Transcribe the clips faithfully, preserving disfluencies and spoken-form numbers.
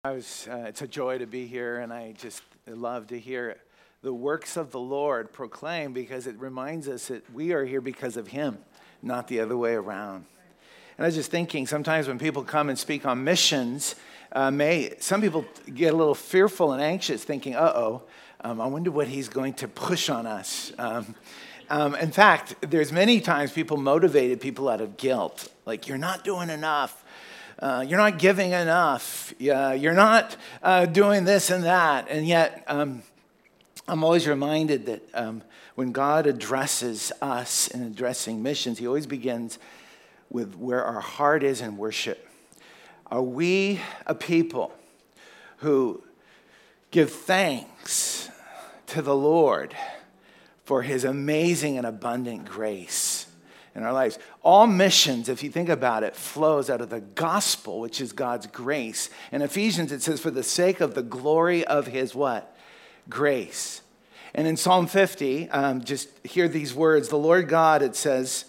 I was, uh, it's a joy to be here, and I just love to hear the works of the Lord proclaimed, because it reminds us that we are here because of Him, not the other way around. And I was just thinking, sometimes when people come and speak on missions, uh, may some people get a little fearful and anxious, thinking, uh-oh, um, I wonder what he's going to push on us. Um, um, in fact, there's many times people motivated people out of guilt, like, you're not doing enough. Uh, you're not giving enough. Yeah, you're not uh, doing this and that. And yet, um, I'm always reminded that um, when God addresses us in addressing missions, He always begins with where our heart is in worship. Are we a people who give thanks to the Lord for His amazing and abundant grace in our lives? All missions, if you think about it, flows out of the gospel, which is God's grace. In Ephesians, it says, for the sake of the glory of His what? Grace. And in Psalm fifty, um, just hear these words. The Lord God, it says,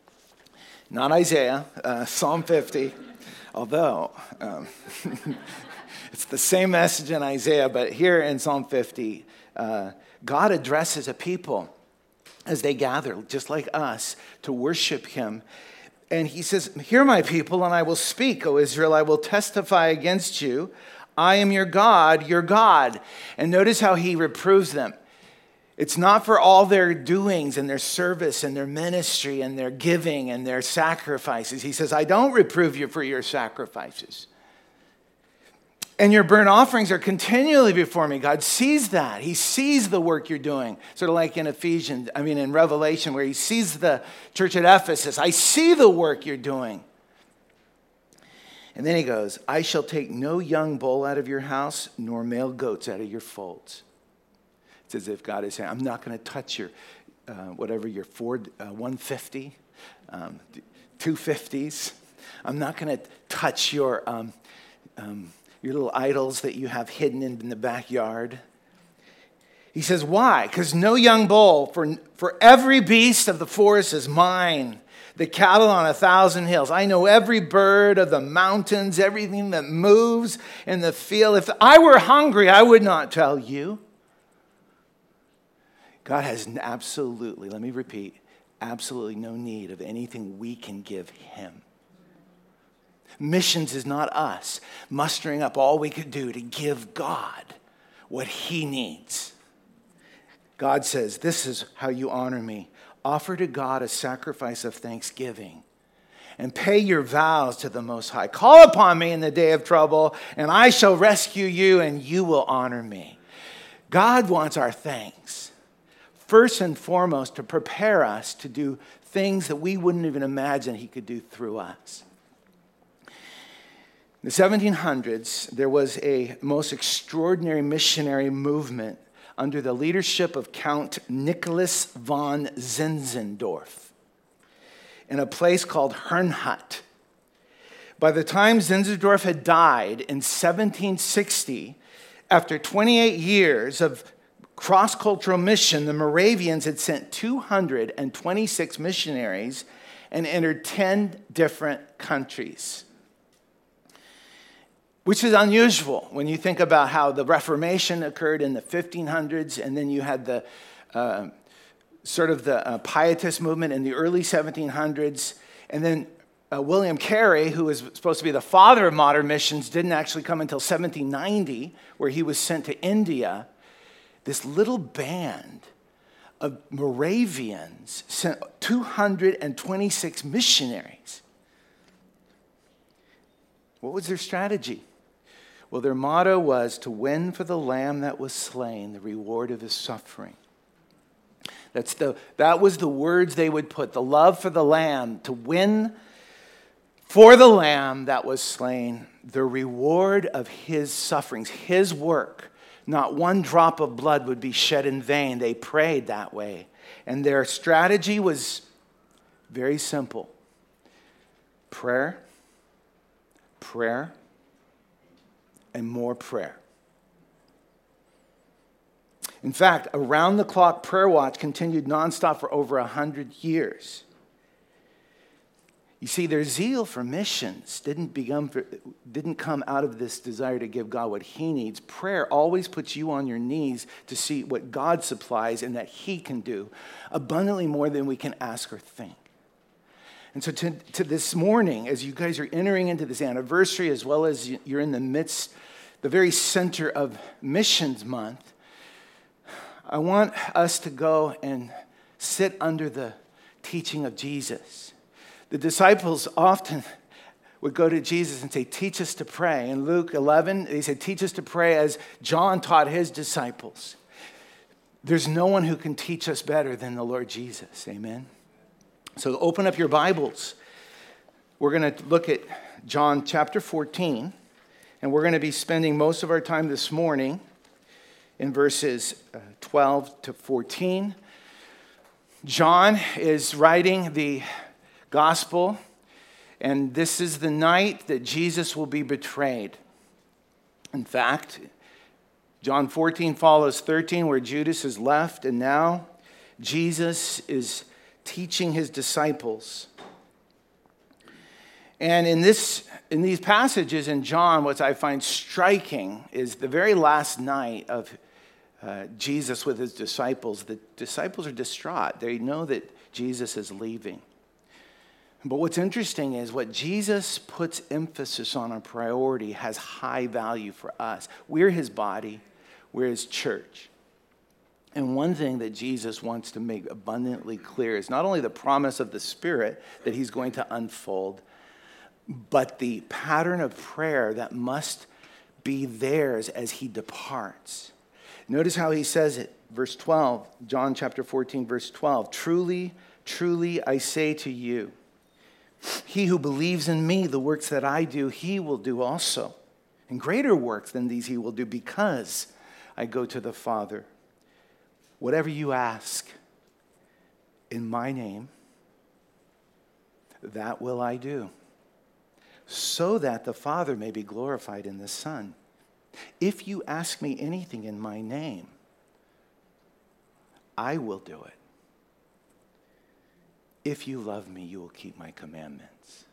not Isaiah, uh, Psalm fifty, although um, it's the same message in Isaiah, but here in Psalm fifty, uh, God addresses a people as they gather, just like us, to worship Him. And He says, hear my people, and I will speak, O Israel. I will testify against you. I am your God, your God. And notice how He reproves them. It's not for all their doings and their service and their ministry and their giving and their sacrifices. He says, I don't reprove you for your sacrifices. And your burnt offerings are continually before me. God sees that. He sees the work you're doing. Sort of like in Ephesians, I mean in Revelation, where He sees the church at Ephesus. I see the work you're doing. And then He goes, I shall take no young bull out of your house, nor male goats out of your folds. It's as if God is saying, I'm not going to touch your, uh, whatever, your Ford uh, one fifty, um, two fifties. I'm not going to touch your... Um, um, your little idols that you have hidden in the backyard. He says, why? Because no young bull, for, for every beast of the forest is mine, the cattle on a thousand hills. I know every bird of the mountains, everything that moves in the field. If I were hungry, I would not tell you. God has absolutely, let me repeat, absolutely no need of anything we can give Him. Missions is not us mustering up all we could do to give God what He needs. God says, this is how you honor me. Offer to God a sacrifice of thanksgiving and pay your vows to the Most High. Call upon me in the day of trouble, and I shall rescue you, and you will honor me. God wants our thanks, first and foremost, to prepare us to do things that we wouldn't even imagine He could do through us. In the seventeen hundreds, there was a most extraordinary missionary movement under the leadership of Count Nicholas von Zinzendorf in a place called Herrnhut. By the time Zinzendorf had died in seventeen sixty, after twenty-eight years of cross-cultural mission, the Moravians had sent two hundred twenty-six missionaries and entered ten different countries, which is unusual when you think about how the Reformation occurred in the fifteen hundreds, and then you had the uh, sort of the uh, Pietist movement in the early seventeen hundreds, and then uh, William Carey, who was supposed to be the father of modern missions, didn't actually come until seventeen ninety, where he was sent to India. This little band of Moravians sent two hundred twenty-six missionaries. What was their strategy? Well, their motto was to win for the Lamb that was slain the reward of His suffering. That's the, that was the words they would put, the love for the Lamb, to win for the Lamb that was slain the reward of His sufferings, His work. Not one drop of blood would be shed in vain. They prayed that way. And their strategy was very simple. Prayer, prayer, and more prayer. In fact, around-the-clock prayer watch continued nonstop for over one hundred years. You see, their zeal for missions didn't become for, didn't come out of this desire to give God what he needs. Prayer always puts you on your knees to see what God supplies and that he can do abundantly more than we can ask or think. And so to, to this morning, as you guys are entering into this anniversary, as well as you're in the midst, the very center of Missions Month, I want us to go and sit under the teaching of Jesus. The disciples often would go to Jesus and say, teach us to pray. In Luke eleven, they said, teach us to pray as John taught his disciples. There's no one who can teach us better than the Lord Jesus. Amen. So open up your Bibles. We're going to look at John chapter fourteen, and we're going to be spending most of our time this morning in verses twelve to fourteen. John is writing the gospel, and this is the night that Jesus will be betrayed. In fact, John fourteen follows thirteen, where Judas is left, and now Jesus is teaching his disciples. And in this, in these passages in John, what I find striking is the very last night of uh, Jesus with his disciples. The disciples are distraught. They know that Jesus is leaving. But what's interesting is what Jesus puts emphasis on, a priority, has high value for us. We're his body. We're his church. And one thing that Jesus wants to make abundantly clear is not only the promise of the Spirit that he's going to unfold, but the pattern of prayer that must be theirs as he departs. Notice how he says it, verse twelve, John chapter fourteen, verse twelve. Truly, truly, I say to you, he who believes in me, the works that I do, he will do also. And greater works than these he will do, because I go to the Father. Whatever you ask in my name, that will I do, so that the Father may be glorified in the Son. If you ask me anything in my name, I will do it. If you love me, you will keep my commandments.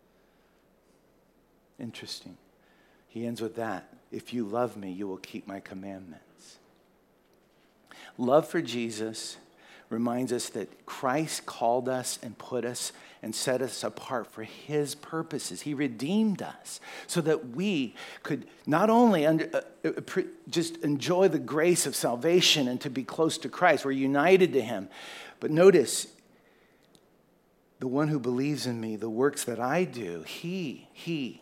Interesting. He ends with that. If you love me, you will keep my commandments. Love for Jesus reminds us that Christ called us and put us and set us apart for his purposes. He redeemed us so that we could not only under, uh, uh, just enjoy the grace of salvation and to be close to Christ. We're united to him. But notice, the one who believes in me, the works that I do, he, he,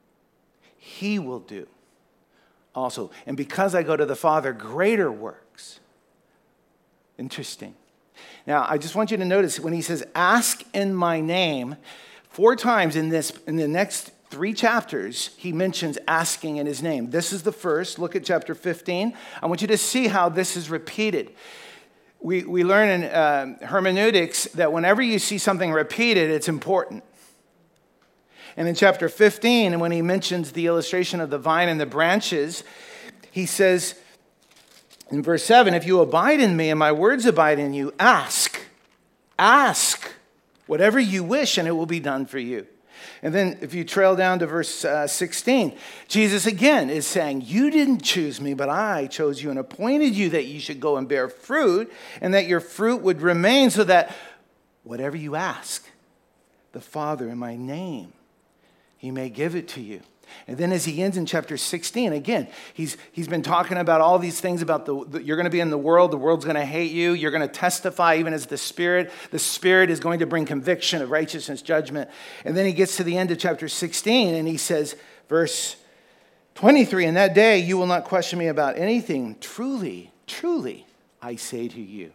he will do also. And because I go to the Father, greater works. Interesting. Now, I just want you to notice when he says, ask in my name, four times in this, in the next three chapters, he mentions asking in his name. This is the first. Look at chapter fifteen. I want you to see how this is repeated. We, we learn in uh, hermeneutics that whenever you see something repeated, it's important. And in chapter fifteen, and when he mentions the illustration of the vine and the branches, he says in verse seven, if you abide in me and my words abide in you, ask, ask whatever you wish and it will be done for you. And then if you trail down to verse uh, sixteen, Jesus again is saying, you didn't choose me, but I chose you and appointed you that you should go and bear fruit and that your fruit would remain, so that whatever you ask the Father in my name, he may give it to you. And then as he ends in chapter sixteen, again, he's he's been talking about all these things about the, the you're going to be in the world, the world's going to hate you, you're going to testify even as the Spirit. The Spirit is going to bring conviction of righteousness, judgment. And then he gets to the end of chapter sixteen and he says, verse twenty-three, in that day you will not question me about anything. Truly, truly, I say to you.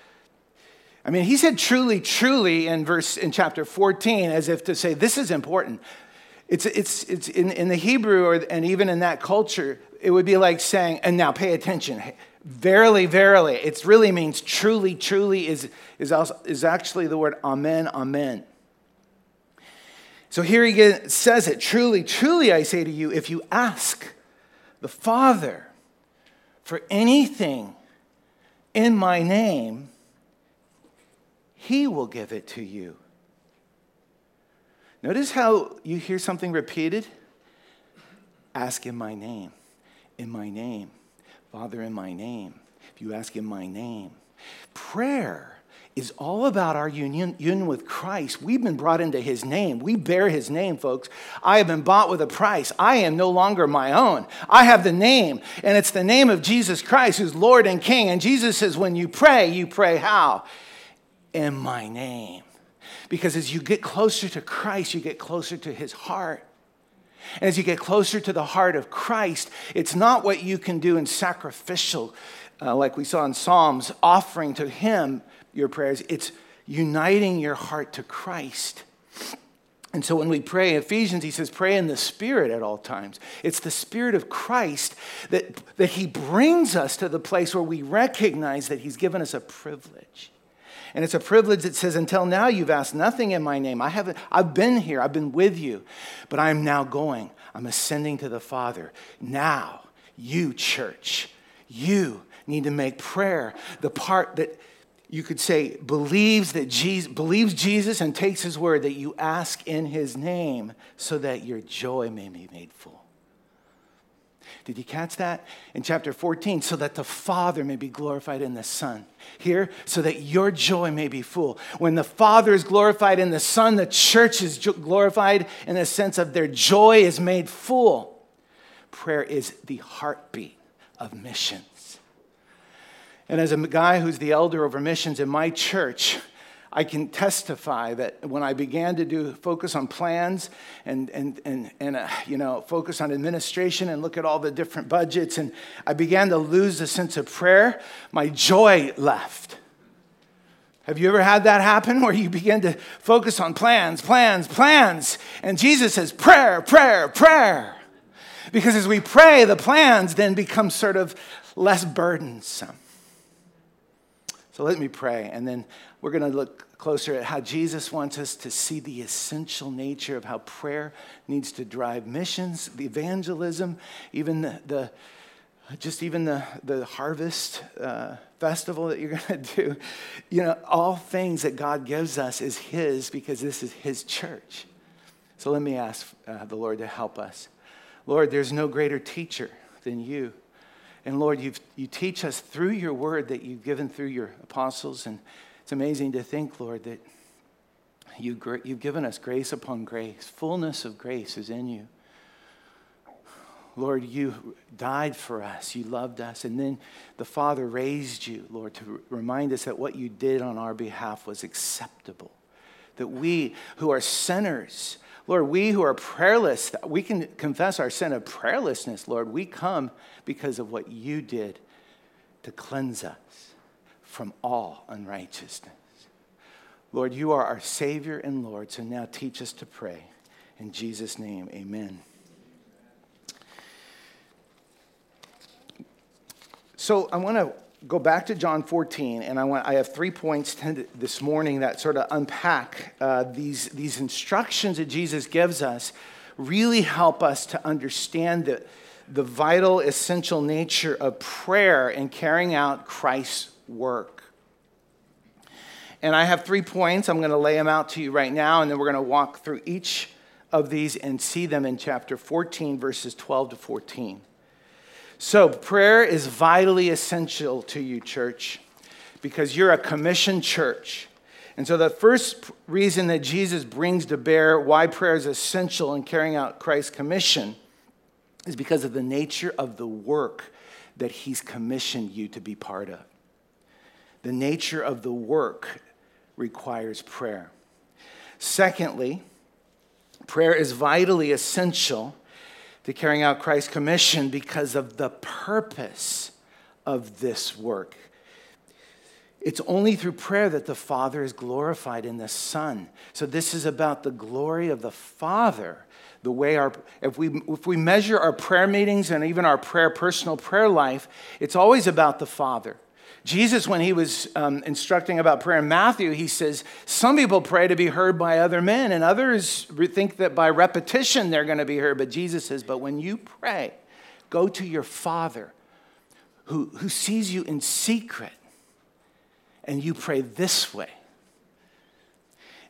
I mean, he said truly, truly in verse in chapter fourteen, as if to say, this is important. It's it's it's in, in the Hebrew, or and even in that culture, it would be like saying, and now pay attention, verily, verily. It really means truly, truly is is also, is actually the word amen, amen. So here he gets, says it, truly, truly I say to you, if you ask the Father for anything in my name, he will give it to you. Notice how you hear something repeated? Ask in my name, in my name. Father, in my name. If you ask in my name. Prayer is all about our union, union with Christ. We've been brought into his name. We bear his name, folks. I have been bought with a price. I am no longer my own. I have the name, and it's the name of Jesus Christ, who's Lord and King. And Jesus says, when you pray, you pray how? In my name. Because as you get closer to Christ, you get closer to his heart. And as you get closer to the heart of Christ, it's not what you can do in sacrificial, uh, like we saw in Psalms, offering to him your prayers. It's uniting your heart to Christ. And so when we pray, Ephesians, he says, pray in the Spirit at all times. It's the Spirit of Christ that, that he brings us to the place where we recognize that he's given us a privilege. And it's a privilege that says, until now you've asked nothing in my name. I haven't, I've been here, I've been with you, but I am now going. I'm ascending to the Father. Now, you, church, you need to make prayer the part that you could say believes that Jesus believes Jesus and takes his word, that you ask in his name so that your joy may be made full. Did you catch that? In chapter fourteen, so that the Father may be glorified in the Son. Here, so that your joy may be full. When the Father is glorified in the Son, the church is glorified in the sense of their joy is made full. Prayer is the heartbeat of missions. And as a guy who's the elder over missions in my church, I can testify that when I began to do focus on plans and and and and uh, you know focus on administration and look at all the different budgets, and I began to lose the sense of prayer, my joy left. Have you ever had that happen where you begin to focus on plans, plans, plans, and Jesus says prayer, prayer, prayer, because as we pray, the plans then become sort of less burdensome. So let me pray, and then we're going to look closer at how Jesus wants us to see the essential nature of how prayer needs to drive missions, the evangelism, even the, the just even the, the harvest uh, festival that you're going to do. You know, all things that God gives us is his, because this is his church. So let me ask uh, the Lord to help us. Lord, there's no greater teacher than you. And Lord, you've, you teach us through your word that you've given through your apostles. And it's amazing to think, Lord, that you, you've given us grace upon grace. Fullness of grace is in you. Lord, you died for us. You loved us. And then the Father raised you, Lord, to remind us that what you did on our behalf was acceptable. That we who are sinners, Lord, we who are prayerless, we can confess our sin of prayerlessness, Lord. We come because of what you did to cleanse us from all unrighteousness. Lord, you are our Savior and Lord, so now teach us to pray. In Jesus' name, amen. So I want to go back to John fourteen, and I want I have three points this morning that sort of unpack uh, these, these instructions that Jesus gives us, really help us to understand the, the vital, essential nature of prayer and carrying out Christ's work. And I have three points. I'm going to lay them out to you right now, and then we're going to walk through each of these and see them in chapter fourteen, verses twelve to fourteen. So prayer is vitally essential to you, church, because you're a commissioned church. And so the first reason that Jesus brings to bear why prayer is essential in carrying out Christ's commission is because of the nature of the work that he's commissioned you to be part of. The nature of the work requires prayer. Secondly, prayer is vitally essential to carrying out Christ's commission because of the purpose of this work. It's only through prayer that the Father is glorified in the Son. So this is about the glory of the Father. The way our, if we if we measure our prayer meetings and even our prayer, personal prayer life, it's always about the Father. Jesus, when he was um, instructing about prayer in Matthew, he says, some people pray to be heard by other men, and others think that by repetition they're going to be heard. But Jesus says, but when you pray, go to your Father who, who sees you in secret, and you pray this way.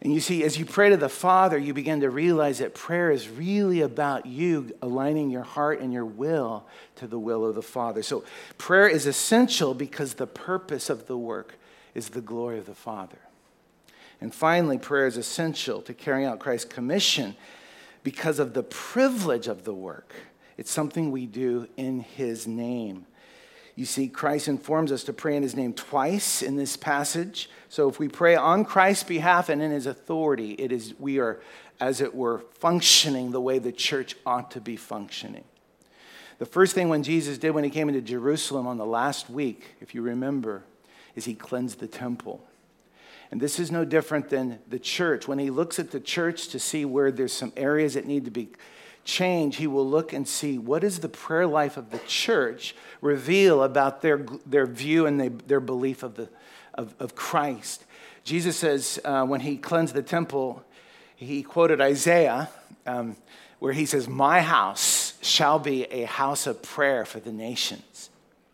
And you see, as you pray to the Father, you begin to realize that prayer is really about you aligning your heart and your will to the will of the Father. So prayer is essential because the purpose of the work is the glory of the Father. And finally, prayer is essential to carrying out Christ's commission because of the privilege of the work. It's something we do in his name. You see, Christ informs us to pray in his name twice in this passage. So if we pray on Christ's behalf and in his authority, it is we are, as it were, functioning the way the church ought to be functioning. The first thing when Jesus did when he came into Jerusalem on the last week, if you remember, is he cleansed the temple. And this is no different than the church. When he looks at the church to see where there's some areas that need to be changed, he will look and see what is the prayer life of the church reveal about their, their view and they, their belief of, the, of, of Christ. Jesus says uh, when he cleansed the temple, he quoted Isaiah um, where he says, "My house shall be a house of prayer for the nations."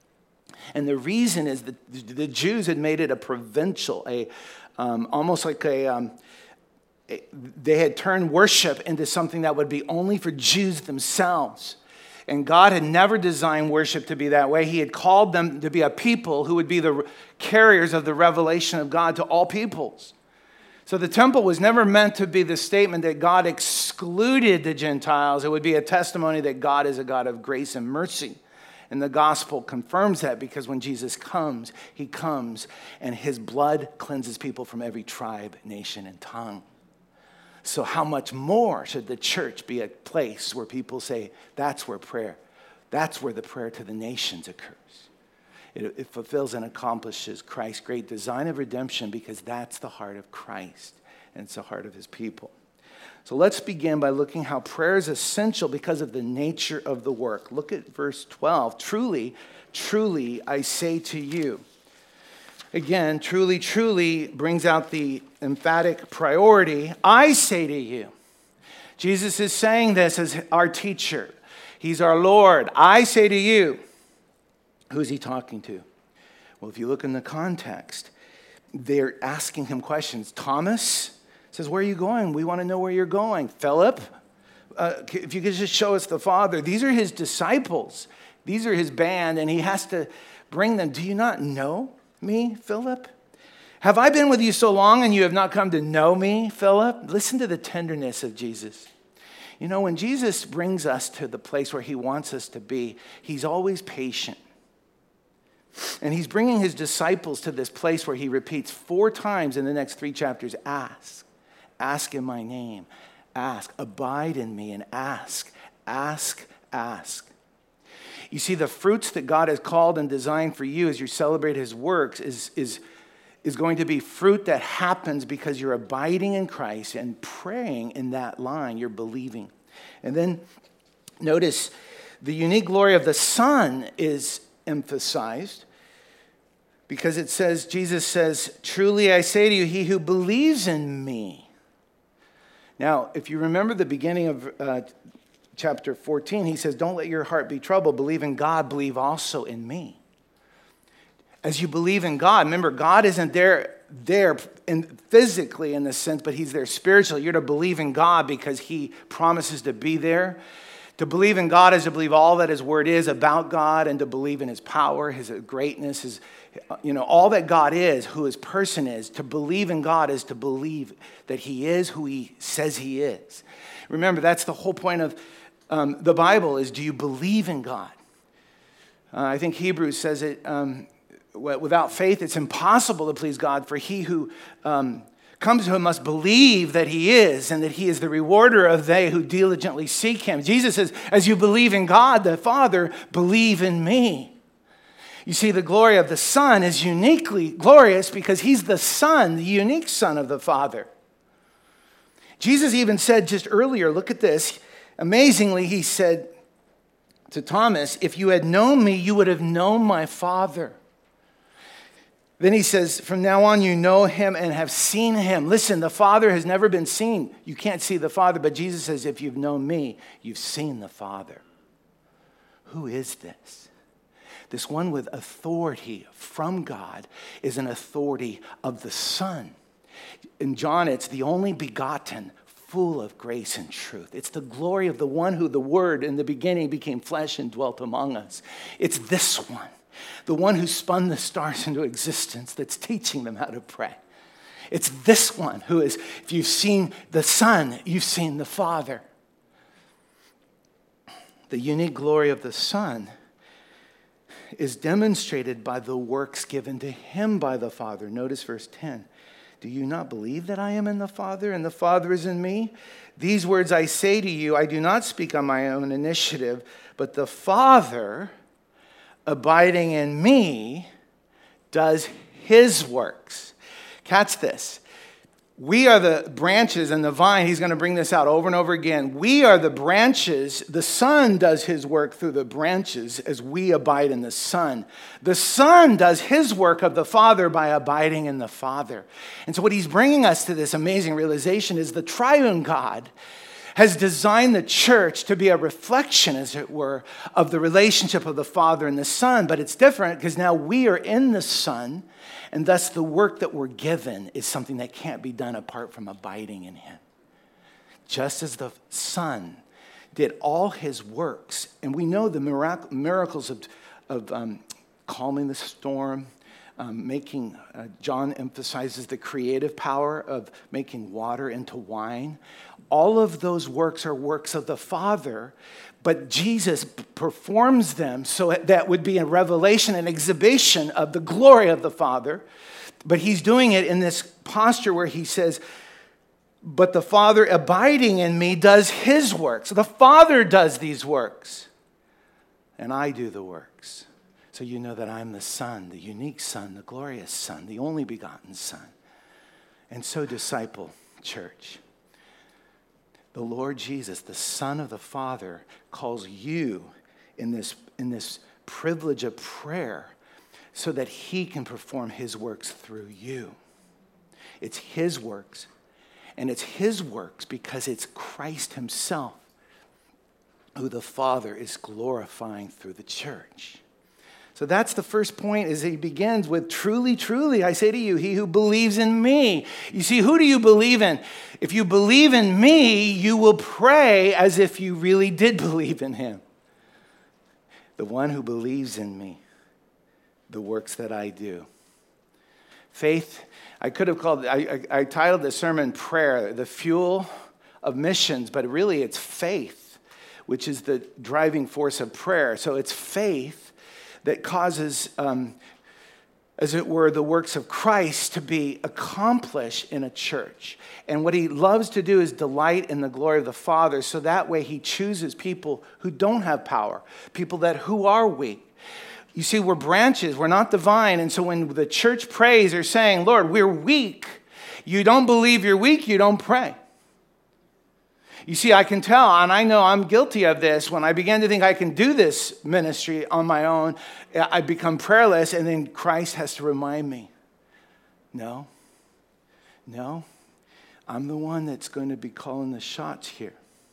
And the reason is that the Jews had made it a provincial, a um, almost like a, um, a, they had turned worship into something that would be only for Jews themselves. And God had never designed worship to be that way. He had called them to be a people who would be the carriers of the revelation of God to all peoples. So the temple was never meant to be the statement that God excluded the Gentiles. It would be a testimony that God is a God of grace and mercy. And the gospel confirms that because when Jesus comes, he comes and his blood cleanses people from every tribe, nation, and tongue. So how much more should the church be a place where people say, that's where prayer, that's where the prayer to the nations occurs. It, it fulfills and accomplishes Christ's great design of redemption because that's the heart of Christ and it's the heart of his people. So let's begin by looking how prayer is essential because of the nature of the work. Look at verse twelve. Truly, truly, I say to you. Again, truly, truly brings out the emphatic priority. I say to you. Jesus is saying this as our teacher. He's our Lord. I say to you. Who's he talking to? Well, if you look in the context, they're asking him questions. Thomas says, where are you going? We want to know where you're going. Philip, uh, if you could just show us the Father. These are his disciples. These are his band, and he has to bring them. Do you not know me, Philip? Have I been with you so long and you have not come to know me, Philip? Listen to the tenderness of Jesus. You know, when Jesus brings us to the place where he wants us to be, he's always patient. And he's bringing his disciples to this place where he repeats four times in the next three chapters, ask. Ask in my name. Ask. Abide in me and ask. Ask, ask. You see, the fruits that God has called and designed for you as you celebrate his works is, is, is going to be fruit that happens because you're abiding in Christ and praying in that line. You're believing. And then notice the unique glory of the Son is emphasized because it says, Jesus says, truly I say to you, he who believes in me. Now, if you remember the beginning of uh, chapter fourteen, he says, don't let your heart be troubled. Believe in God, believe also in me. As you believe in God, remember, God isn't there, there in, physically in the sense, but he's there spiritually. You're to believe in God because he promises to be there. To believe in God is to believe all that his word is about God and to believe in his power, his greatness, his, you know, all that God is, who his person is. To believe in God is to believe that he is who he says he is. Remember, that's the whole point of um, the Bible is, do you believe in God? Uh, I think Hebrews says it, um, without faith, it's impossible to please God, for he who um, comes to him must believe that he is and that he is the rewarder of they who diligently seek him. Jesus says, as you believe in God, the Father, believe in me. You see, the glory of the Son is uniquely glorious because he's the Son, the unique Son of the Father. Jesus even said just earlier, look at this. Amazingly, he said to Thomas, if you had known me, you would have known my Father. Then he says, from now on, you know him and have seen him. Listen, the Father has never been seen. You can't see the Father, but Jesus says, if you've known me, you've seen the Father. Who is this? This one with authority from God is an authority of the Son. In John, it's the only begotten, full of grace and truth. It's the glory of the one who the Word in the beginning became flesh and dwelt among us. It's this one, the one who spun the stars into existence, that's teaching them how to pray. It's this one who is, if you've seen the Son, you've seen the Father. The unique glory of the Son is demonstrated by the works given to him by the Father. Notice verse ten. Do you not believe that I am in the Father and the Father is in me? These words I say to you, I do not speak on my own initiative, but the Father, abiding in me, does his works. Catch this. We are the branches and the vine. He's going to bring this out over and over again. We are the branches. The Son does his work through the branches as we abide in the Son. The Son does his work of the Father by abiding in the Father. And so what he's bringing us to this amazing realization is the triune God has designed the church to be a reflection, as it were, of the relationship of the Father and the Son. But it's different because now we are in the Son, and thus the work that we're given is something that can't be done apart from abiding in him. Just as the Son did all his works, and we know the mirac- miracles of, of um, calming the storm, um, making, uh, John emphasizes the creative power of making water into wine. All of those works are works of the Father, but Jesus performs them so that would be a revelation, an exhibition of the glory of the Father. But he's doing it in this posture where he says, but the Father abiding in me does his works. The Father does these works, and I do the works. So you know that I'm the Son, the unique Son, the glorious Son, the only begotten Son. And so, disciple, church, the Lord Jesus, the Son of the Father, calls you in this, in this privilege of prayer so that he can perform his works through you. It's his works, and it's his works because it's Christ himself who the Father is glorifying through the church. So that's the first point, is he begins with, truly, truly, I say to you, he who believes in me. You see, who do you believe in? If you believe in me, you will pray as if you really did believe in him. The one who believes in me, the works that I do. Faith, I could have called, I, I, I titled the sermon Prayer, the fuel of missions, but really it's faith, which is the driving force of prayer. So it's faith that causes, um, as it were, the works of Christ to be accomplished in a church. And what he loves to do is delight in the glory of the Father, so that way he chooses people who don't have power, people that who are weak. You see, we're branches, we're not the vine, and so when the church prays, they're saying, Lord, we're weak. You don't believe you're weak, you don't pray. You see, I can tell, and I know I'm guilty of this. When I began to think I can do this ministry on my own, I become prayerless, and then Christ has to remind me, no, no, I'm the one that's going to be calling the shots here.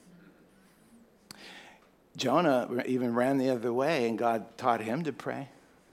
Jonah even ran the other way, and God taught him to pray.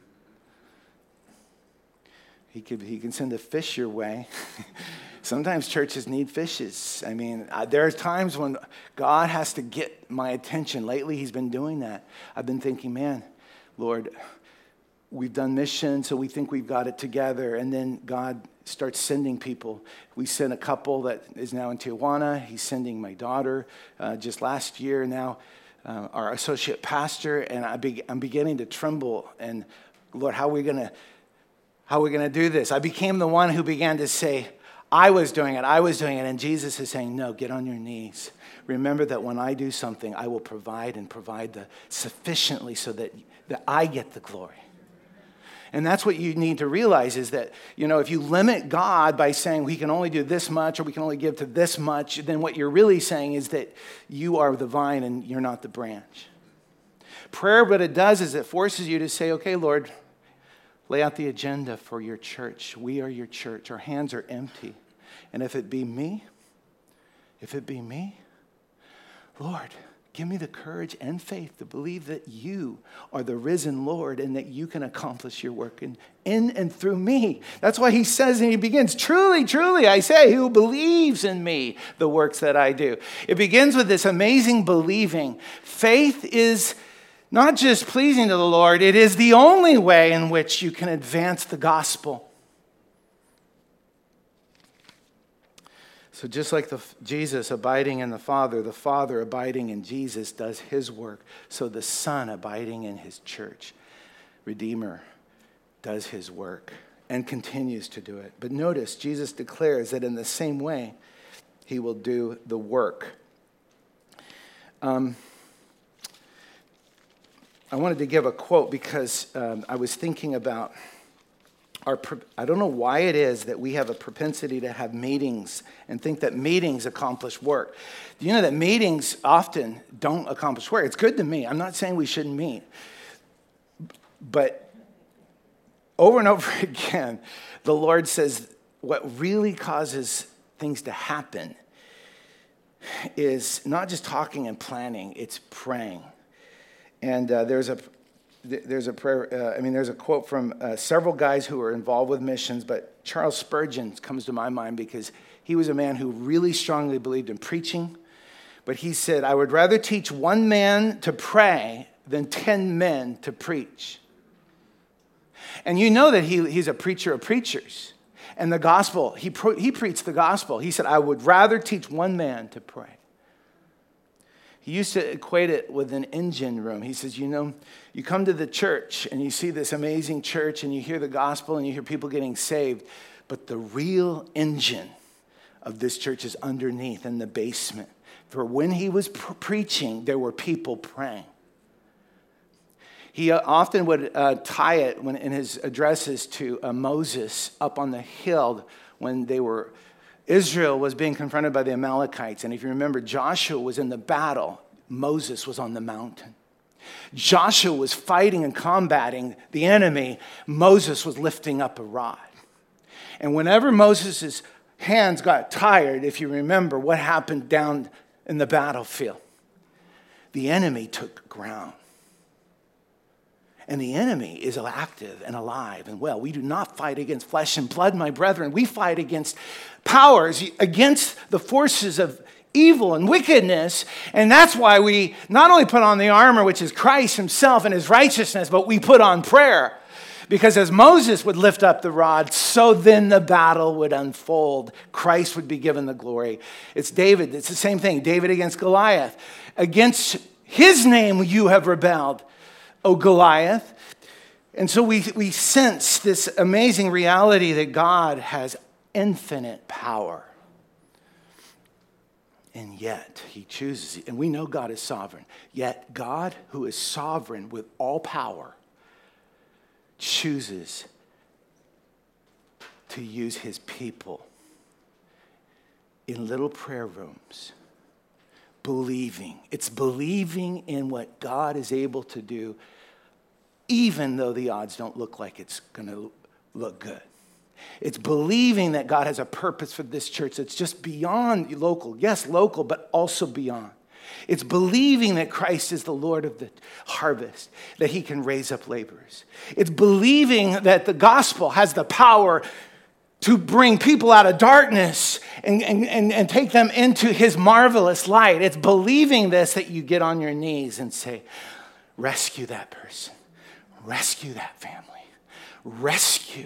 He could, he can send a fish your way. Sometimes churches need fishes. I mean, there are times when God has to get my attention. Lately, he's been doing that. I've been thinking, man, Lord, we've done missions, so we think we've got it together. And then God starts sending people. We sent a couple that is now in Tijuana. He's sending my daughter uh, just last year now, uh, our associate pastor. And I be, I'm beginning to tremble. And Lord, how are we going to how are we going to do this? I became the one who began to say, I was doing it, I was doing it, and Jesus is saying, no, get on your knees. Remember that when I do something, I will provide and provide the sufficiently so that, that I get the glory. And that's what you need to realize is that, you know, if you limit God by saying we can only do this much or we can only give to this much, then what you're really saying is that you are the vine and you're not the branch. Prayer, what it does is it forces you to say, okay, Lord, lay out the agenda for your church. We are your church. Our hands are empty. And if it be me, if it be me, Lord, Give me the courage and faith to believe that you are the risen Lord and that you can accomplish your work in, in and through me. That's why he says, and he begins, truly, truly, I say, who believes in me, the works that I do. It begins with this amazing believing. Faith is not just pleasing to the Lord, it is the only way in which you can advance the gospel. So just like the, Jesus abiding in the Father, the Father abiding in Jesus does his work. So the Son abiding in his church, Redeemer, does his work and continues to do it. But notice, Jesus declares that in the same way, he will do the work. Um, I wanted to give a quote because um, I was thinking about Our, I don't know why it is that we have a propensity to have meetings and think that meetings accomplish work. Do you know that meetings often don't accomplish work? It's good to meet. I'm not saying we shouldn't meet. But over and over again, the Lord says what really causes things to happen is not just talking and planning, it's praying. And uh, there's a There's a prayer. Uh, I mean, there's a quote from uh, several guys who were involved with missions, but Charles Spurgeon comes to my mind because he was a man who really strongly believed in preaching. But he said, "I would rather teach one man to pray than ten men to preach." And you know that he, he's a preacher of preachers, and the gospel. He pro, he preached the gospel. He said, "I would rather teach one man to pray." He used to equate it with an engine room. He says, you know, you come to the church and you see this amazing church and you hear the gospel and you hear people getting saved, but the real engine of this church is underneath in the basement. For when he was pre- preaching, there were people praying. He uh, often would uh, tie it when in his addresses to uh, Moses up on the hill when they were Israel was being confronted by the Amalekites. And if you remember, Joshua was in the battle. Moses was on the mountain. Joshua was fighting and combating the enemy. Moses was lifting up a rod. And whenever Moses' hands got tired, if you remember what happened down in the battlefield, the enemy took ground. And the enemy is active and alive and well. We do not fight against flesh and blood, my brethren. We fight against powers, against the forces of evil and wickedness. And that's why we not only put on the armor, which is Christ himself and his righteousness, but we put on prayer. Because as Moses would lift up the rod, so then the battle would unfold. Christ would be given the glory. It's David. It's the same thing. David against Goliath. Against his name you have rebelled, O Goliath. And so we, we sense this amazing reality that God has infinite power. And yet he chooses, and we know God is sovereign, yet God, who is sovereign with all power, chooses to use his people in little prayer rooms, believing. It's believing in what God is able to do, even though the odds don't look like it's going to look good. It's believing that God has a purpose for this church that's just beyond local. Yes, local, but also beyond. It's believing that Christ is the Lord of the harvest, that he can raise up laborers. It's believing that the gospel has the power to bring people out of darkness and, and, and, and take them into his marvelous light. It's believing this that you get on your knees and say, rescue that person. Rescue that family. Rescue.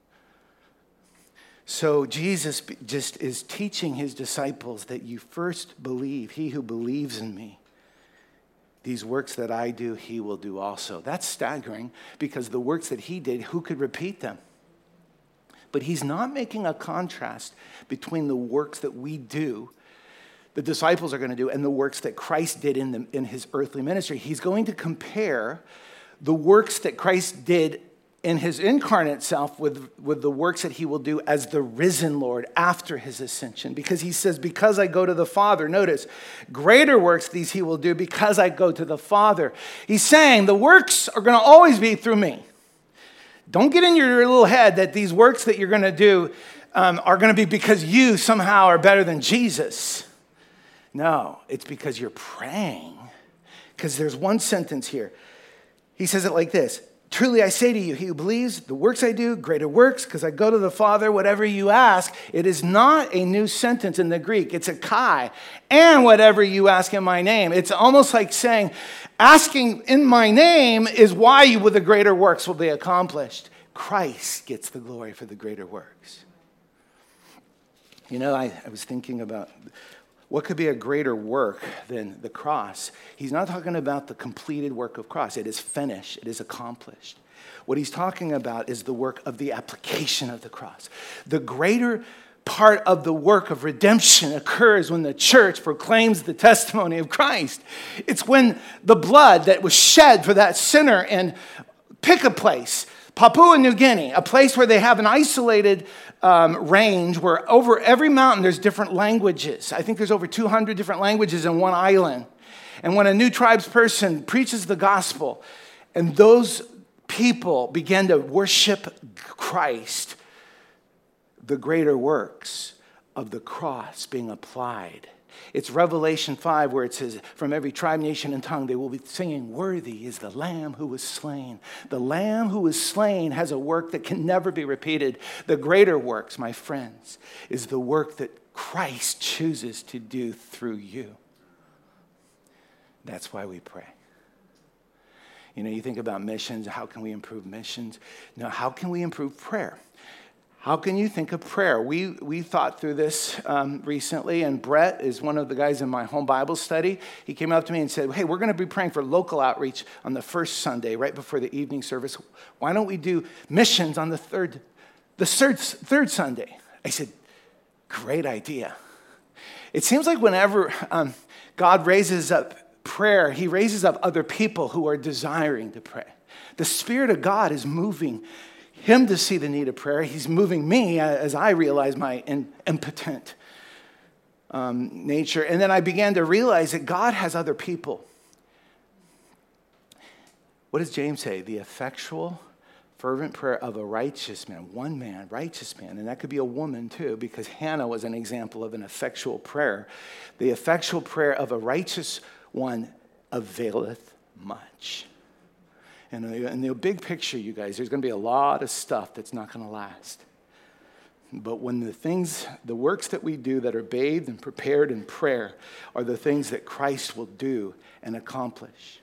So Jesus just is teaching his disciples that you first believe. He who believes in me, these works that I do, he will do also. That's staggering because the works that he did, who could repeat them? But he's not making a contrast between the works that we do, the disciples are going to do, and the works that Christ did in, the, in his earthly ministry. He's going to compare the works that Christ did in his incarnate self with, with the works that he will do as the risen Lord after his ascension. Because he says, because I go to the Father, notice, greater works these he will do because I go to the Father. He's saying the works are going to always be through me. Don't get in your little head that these works that you're going to do um, are going to be because you somehow are better than Jesus. No, it's because you're praying because there's one sentence here. He says it like this. Truly I say to you, he who believes the works I do, greater works, because I go to the Father, whatever you ask. It is not a new sentence in the Greek. It's a kai. And whatever you ask in my name. It's almost like saying, asking in my name is why you with the greater works will be accomplished. Christ gets the glory for the greater works. You know, I, I was thinking about what could be a greater work than the cross? He's not talking about the completed work of cross. It is finished. It is accomplished. What he's talking about is the work of the application of the cross. The greater part of the work of redemption occurs when the church proclaims the testimony of Christ. It's when the blood that was shed for that sinner in, pick a place, Papua New Guinea, a place where they have an isolated um, range where over every mountain there's different languages. I think there's over two hundred different languages in one island. And when a new tribes person preaches the gospel and those people begin to worship Christ, the greater works of the cross being applied. It's Revelation five where it says, from every tribe, nation, and tongue, they will be singing, worthy is the Lamb who was slain. The Lamb who was slain has a work that can never be repeated. The greater works, my friends, is the work that Christ chooses to do through you. That's why we pray. You know, you think about missions, how can we improve missions? No, how can we improve prayer? How can you think of prayer? We we thought through this um, recently, and Brett is one of the guys in my home Bible study. He came up to me and said, hey, we're going to be praying for local outreach on the first Sunday, right before the evening service. Why don't we do missions on the third, the third, third Sunday? I said, great idea. It seems like whenever um, God raises up prayer, he raises up other people who are desiring to pray. The Spirit of God is moving him to see the need of prayer. He's moving me as I realize my impotent um, nature. And then I began to realize that God has other people. What does James say? The effectual, fervent prayer of a righteous man. One man, righteous man. And that could be a woman too, because Hannah was an example of an effectual prayer. The effectual prayer of a righteous one availeth much. And in the big picture, you guys, there's going to be a lot of stuff that's not going to last. But when the things, the works that we do that are bathed and prepared in prayer are the things that Christ will do and accomplish.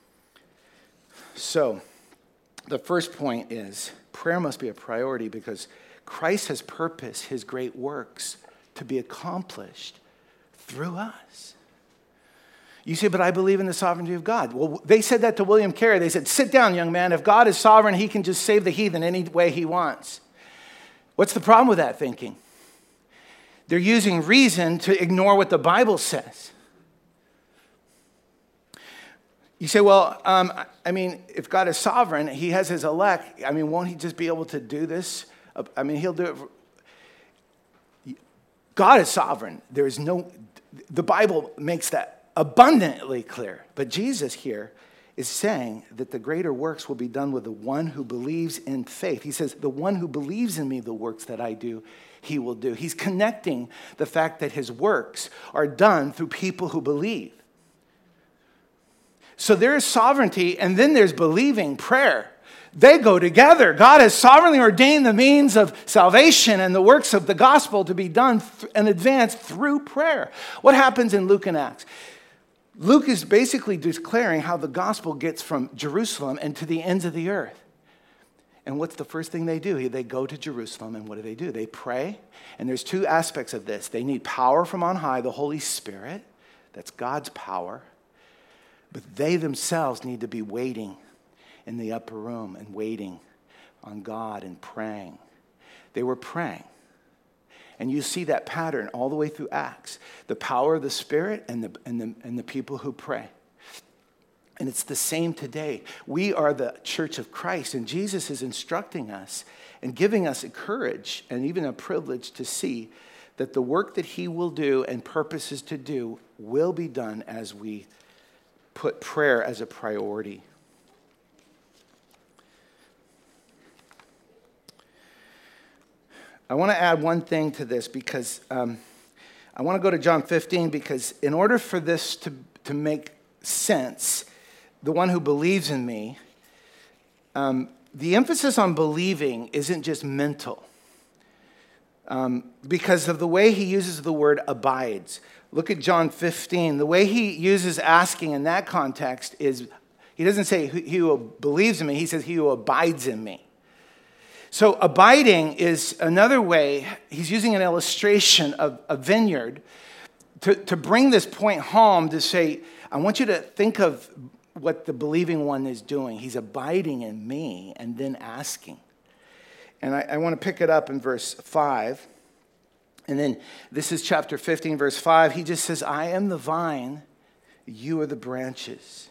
So, the first point is prayer must be a priority because Christ has purposed his great works to be accomplished through us. You say, but I believe in the sovereignty of God. Well, they said that to William Carey. They said, sit down, young man. If God is sovereign, he can just save the heathen any way he wants. What's the problem with that thinking? They're using reason to ignore what the Bible says. You say, well, um, I mean, if God is sovereign, he has his elect. I mean, won't he just be able to do this? I mean, he'll do it. For... God is sovereign. There is no, the Bible makes that abundantly clear. But Jesus here is saying that the greater works will be done with the one who believes in faith. He says, the one who believes in me, the works that I do, he will do. He's connecting the fact that his works are done through people who believe. So there is sovereignty, and then there's believing, prayer. They go together. God has sovereignly ordained the means of salvation and the works of the gospel to be done in advance through prayer. What happens in Luke and Acts? Luke is basically declaring how the gospel gets from Jerusalem and to the ends of the earth. And what's the first thing they do? They go to Jerusalem, and what do they do? They pray. And there's two aspects of this. They need power from on high, the Holy Spirit. That's God's power. But they themselves need to be waiting in the upper room and waiting on God and praying. They were praying. And you see that pattern all the way through Acts. The power of the Spirit and the, and the, and the people who pray. And it's the same today. We are the church of Christ, and Jesus is instructing us and giving us courage and even a privilege to see that the work that he will do and purposes to do will be done as we put prayer as a priority. I want to add one thing to this because um, I want to go to John fifteen because in order for this to, to make sense, the one who believes in me, um, the emphasis on believing isn't just mental. Um, because of the way he uses the word abides. Look at John fifteen. The way he uses asking in that context is, he doesn't say he who believes in me, he says he who abides in me. So abiding is another way, he's using an illustration of a vineyard to, to bring this point home, to say, I want you to think of what the believing one is doing. He's abiding in me and then asking. And I, I want to pick it up in verse five. And then this is chapter fifteen, verse five. He just says, I am the vine, you are the branches.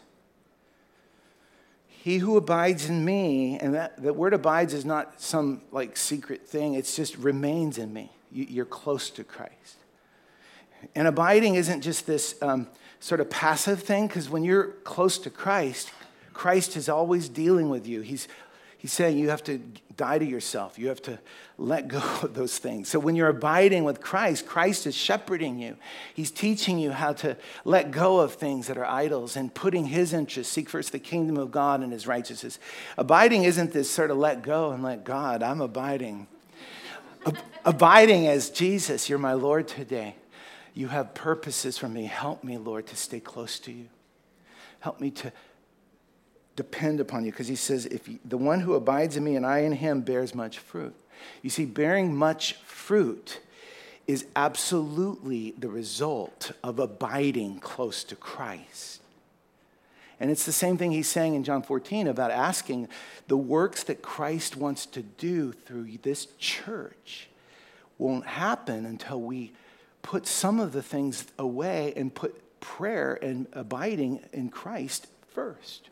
He who abides in me, and that the word abides is not some like secret thing. It's just remains in me. You, you're close to Christ. And abiding isn't just this um, sort of passive thing, because when you're close to Christ, Christ is always dealing with you. He's He's saying you have to die to yourself. You have to let go of those things. So when you're abiding with Christ, Christ is shepherding you. He's teaching you how to let go of things that are idols and putting his interests. Seek first the kingdom of God and his righteousness. Abiding isn't this sort of let go and let God. I'm abiding. Ab- abiding as Jesus, you're my Lord today. You have purposes for me. Help me, Lord, to stay close to you. Help me to depend upon you, because he says, if you, the one who abides in me and I in him bears much fruit. You see, bearing much fruit is absolutely the result of abiding close to Christ. And it's the same thing he's saying in John fourteen about asking. The works that Christ wants to do through this church won't happen until we put some of the things away and put prayer and abiding in Christ first.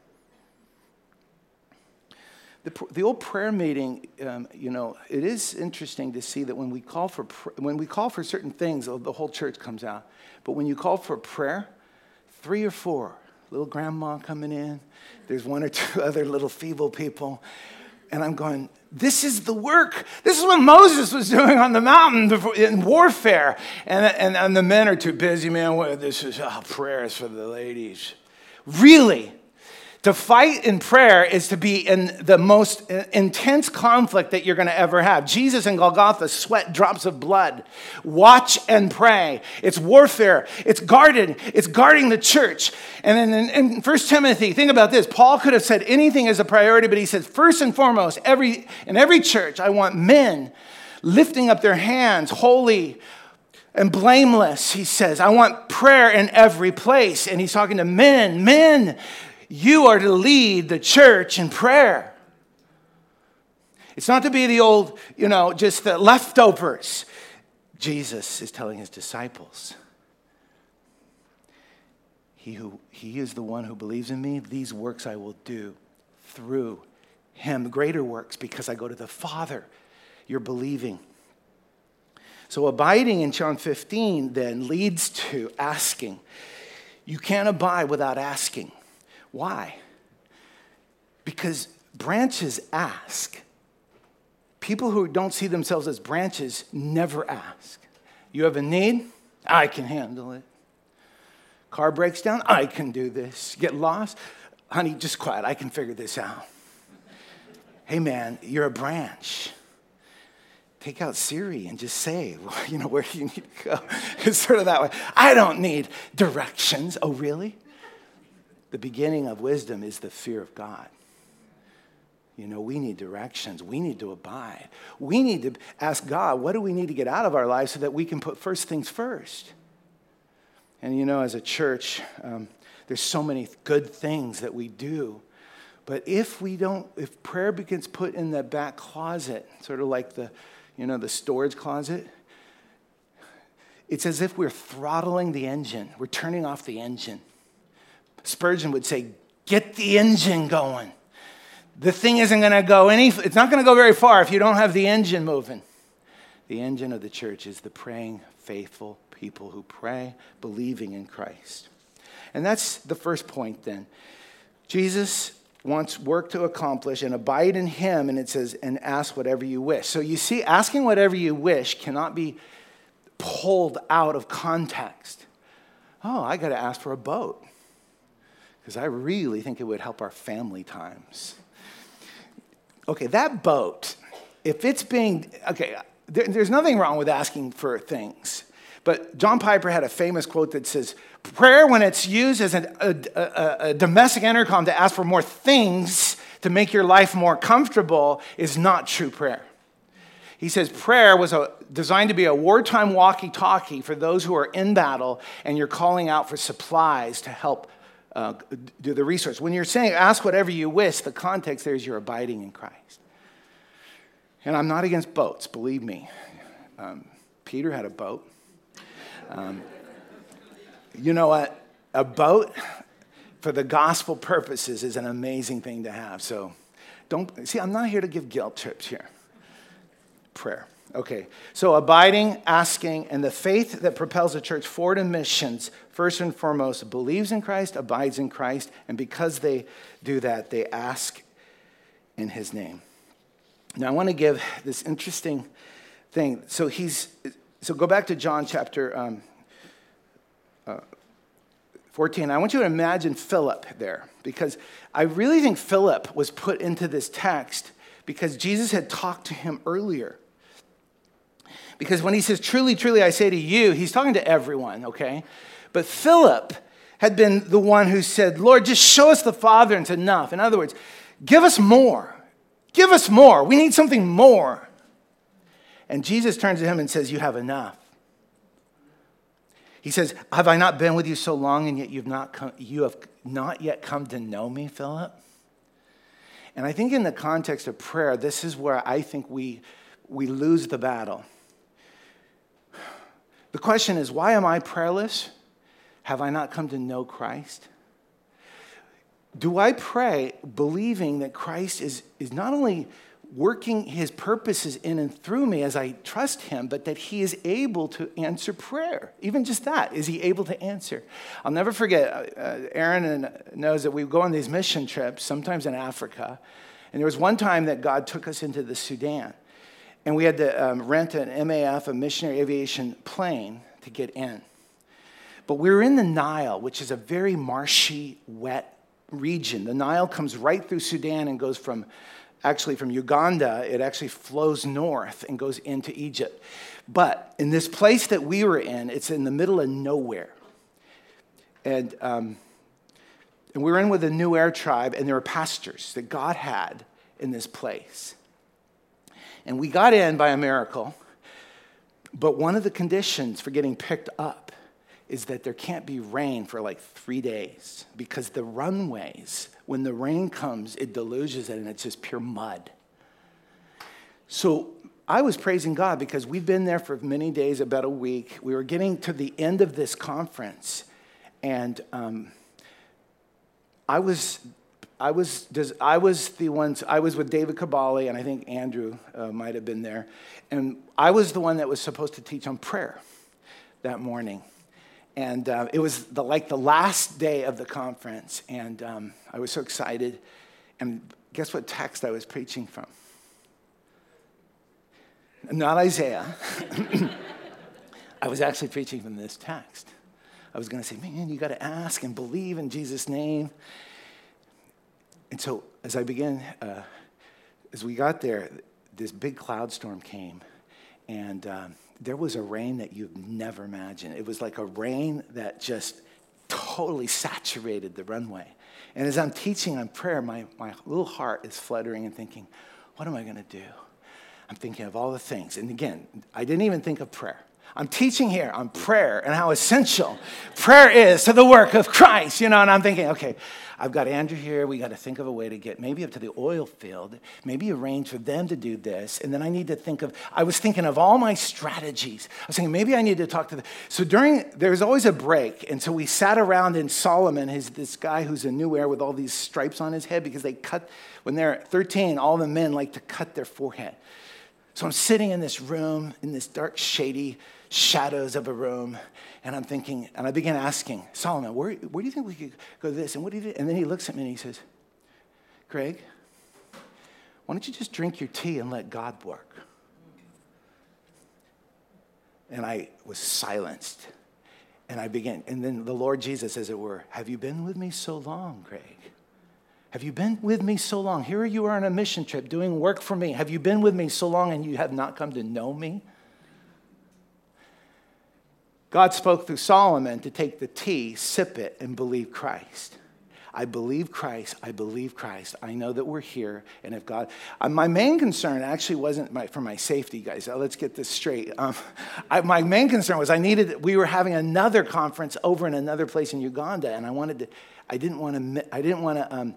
The, the old prayer meeting, um, you know, it is interesting to see that when we call for pr- when we call for certain things, the whole church comes out. But when you call for prayer, three or four, little grandma coming in, there's one or two other little feeble people, and I'm going, this is the work. This is what Moses was doing on the mountain before, in warfare. And, and, and the men are too busy, man. Well, this is oh, prayers for the ladies. Really? To fight in prayer is to be in the most intense conflict that you're going to ever have. Jesus in Golgotha sweat drops of blood. Watch and pray. It's warfare. It's guarded. It's guarding the church. And then in, in First Timothy, think about this. Paul could have said anything as a priority, but he says, first and foremost, every in every church, I want men lifting up their hands, holy and blameless, he says. I want prayer in every place. And he's talking to men. Men, you are to lead the church in prayer. It's not to be the old, you know, just the leftovers. Jesus is telling his disciples, he who he is the one who believes in me, these works I will do through him. Greater works, because I go to the Father. You're believing. So abiding in John fifteen then leads to asking. You can't abide without asking. Why? Because branches ask. People who don't see themselves as branches never ask. You have a need? I can handle it. Car breaks down? I can do this. Get lost? Honey, just quiet. I can figure this out. Hey, man, you're a branch. Take out Siri and just say, you know, where do you need to go? It's sort of that way. I don't need directions. Oh, really? The beginning of wisdom is the fear of God. You know, we need directions. We need to abide. We need to ask God, what do we need to get out of our lives so that we can put first things first? And you know, as a church, um, there's so many good things that we do. But if we don't, if prayer begins put in the back closet, sort of like the, you know, the storage closet, it's as if we're throttling the engine. We're turning off the engine. Spurgeon would say, get the engine going. The thing isn't going to go any, it's not going to go very far if you don't have the engine moving. The engine of the church is the praying, faithful people who pray, believing in Christ. And that's the first point then. Jesus wants work to accomplish and abide in him, and it says, and ask whatever you wish. So you see, asking whatever you wish cannot be pulled out of context. Oh, I got to ask for a boat. because I really think it would help our family times. Okay, that boat, if it's being, okay, there, there's nothing wrong with asking for things. But John Piper had a famous quote that says, prayer, when it's used as a, a, a, a domestic intercom to ask for more things to make your life more comfortable, is not true prayer. He says prayer was a, designed to be a wartime walkie-talkie for those who are in battle and you're calling out for supplies to help uh, do the research. When you're saying ask whatever you wish, the context there is you're abiding in Christ. And I'm not against boats, believe me. Um, Peter had a boat. Um, you know what? A boat for the gospel purposes is an amazing thing to have. So don't, see, I'm not here to give guilt trips here. Prayer. Okay, so abiding, asking, and the faith that propels the church forward in missions, first and foremost, believes in Christ, abides in Christ, and because they do that, they ask in his name. Now, I want to give this interesting thing. So he's, so go back to John chapter um, uh, fourteen. I want you to imagine Philip there, because I really think Philip was put into this text because Jesus had talked to him earlier. Because when he says, truly, truly, I say to you, he's talking to everyone, okay? But Philip had been the one who said, Lord, just show us the Father and it's enough. In other words, give us more. Give us more. We need something more. And Jesus turns to him and says, you have enough. He says, have I not been with you so long and yet you've not come, you have not yet come to know me, Philip? And I think in the context of prayer, this is where I think we, we lose the battle. The question is, why am I prayerless? Have I not come to know Christ? Do I pray believing that Christ is, is not only working his purposes in and through me as I trust him, but that he is able to answer prayer? Even just that, is he able to answer? I'll never forget, uh, Aaron knows that we go on these mission trips, sometimes in Africa, and there was one time that God took us into the Sudan. And we had to um, rent an M A F, a missionary aviation plane, to get in. But we were in the Nile, which is a very marshy, wet region. The Nile comes right through Sudan and goes from, actually from Uganda, it actually flows north and goes into Egypt. But in this place that we were in, it's in the middle of nowhere. And, um, and we were in with the Nuer tribe, and there were pastors that God had in this place. And we got in by a miracle, but one of the conditions for getting picked up is that there can't be rain for like three days because the runways, when the rain comes, it deluges it and it's just pure mud. So I was praising God because we've been there for many days, about a week. We were getting to the end of this conference, and um, I was... I was I was the ones, I was with David Kabali, and I think Andrew uh, might have been there. And I was the one that was supposed to teach on prayer that morning. And uh, it was the, like the last day of the conference. And um, I was so excited. And guess what text I was preaching from? Not Isaiah. I was actually preaching from this text. I was going to say, man, you got to ask and believe in Jesus' name. And so as I began, uh, as we got there, this big cloud storm came, and um, there was a rain that you've never imagined. It was like a rain that just totally saturated the runway. And as I'm teaching on prayer, my, my little heart is fluttering and thinking, what am I going to do? I'm thinking of all the things. And again, I didn't even think of prayer. I'm teaching here on prayer and how essential prayer is to the work of Christ, you know, and I'm thinking, okay, I've got Andrew here. We got to think of a way to get maybe up to the oil field, maybe arrange for them to do this. And then I need to think of, I was thinking of all my strategies. I was thinking, maybe I need to talk to them. So during, there was always a break. And so we sat around in Solomon, his, this guy who's a Nuer with all these stripes on his head, because they cut, when they're thirteen, all the men like to cut their forehead. So I'm sitting in this room, in this dark, shady shadows of a room, and I'm thinking, and I began asking, Solomon, where, where do you think we could go to this? And what do you do? And then he looks at me and he says, Greg, why don't you just drink your tea and let God work? And I was silenced. And I began, and then the Lord Jesus, as it were, have you been with me so long, Greg? Have you been with me so long? Here you are on a mission trip doing work for me. Have you been with me so long and you have not come to know me? God spoke through Solomon to take the tea, sip it, and believe Christ. I believe Christ. I believe Christ. I know that we're here. And if God, uh, my main concern actually wasn't my, for my safety, guys. Uh, let's get this straight. Um, I, my main concern was I needed, we were having another conference over in another place in Uganda. And I wanted to, I didn't want to, I didn't want to, um,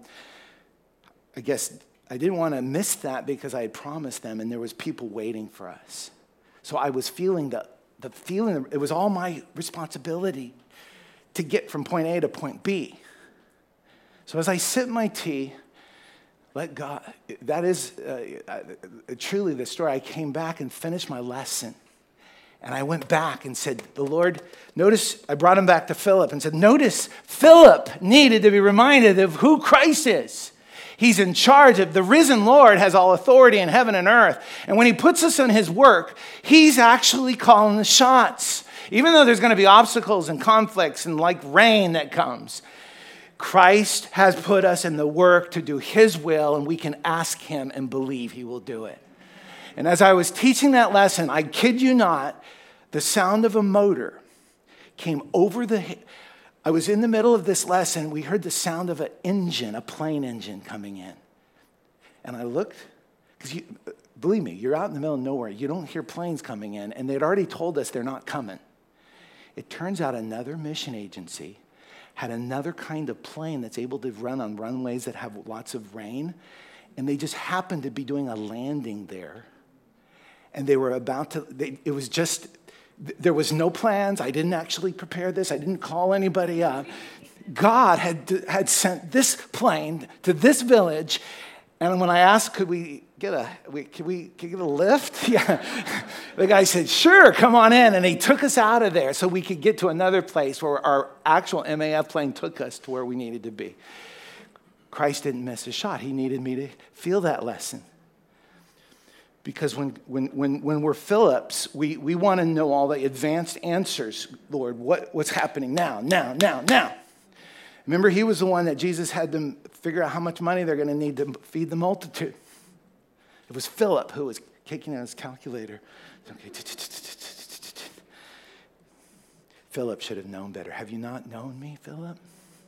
I guess, I didn't want to miss that because I had promised them and there was people waiting for us. So I was feeling the, the feeling, it was all my responsibility to get from point A to point B. So as I sip my tea, let God, that is uh, uh, truly the story. I came back and finished my lesson. And I went back and said, the Lord, notice, I brought him back to Philip and said, notice Philip needed to be reminded of who Christ is. He's in charge of, the risen Lord has all authority in heaven and earth. And when he puts us in his work, he's actually calling the shots. Even though there's going to be obstacles and conflicts and like rain that comes, Christ has put us in the work to do his will, and we can ask him and believe he will do it. And as I was teaching that lesson, I kid you not, the sound of a motor came over the, I was in the middle of this lesson, we heard the sound of an engine, a plane engine coming in. And I looked, because you, believe me, you're out in the middle of nowhere, you don't hear planes coming in, and they'd already told us they're not coming. It turns out another mission agency had another kind of plane that's able to run on runways that have lots of rain. And they just happened to be doing a landing there. And they were about to, they, it was just, there was no plans. I didn't actually prepare this. I didn't call anybody up. God had, had sent this plane to this village. And when I asked, could we get a, we, could we could get a lift? Yeah. The guy said, sure, come on in. And he took us out of there so we could get to another place where our actual M A F plane took us to where we needed to be. Christ didn't miss a shot. He needed me to feel that lesson. Because when when when, when we're Phillips, we, we want to know all the advanced answers. Lord, what, what's happening now, now, now, now? Remember, he was the one that Jesus had them figure out how much money they're going to need to feed the multitude. It was Philip who was kicking out his calculator. Okay. Philip should have known better. Have you not known me, Philip?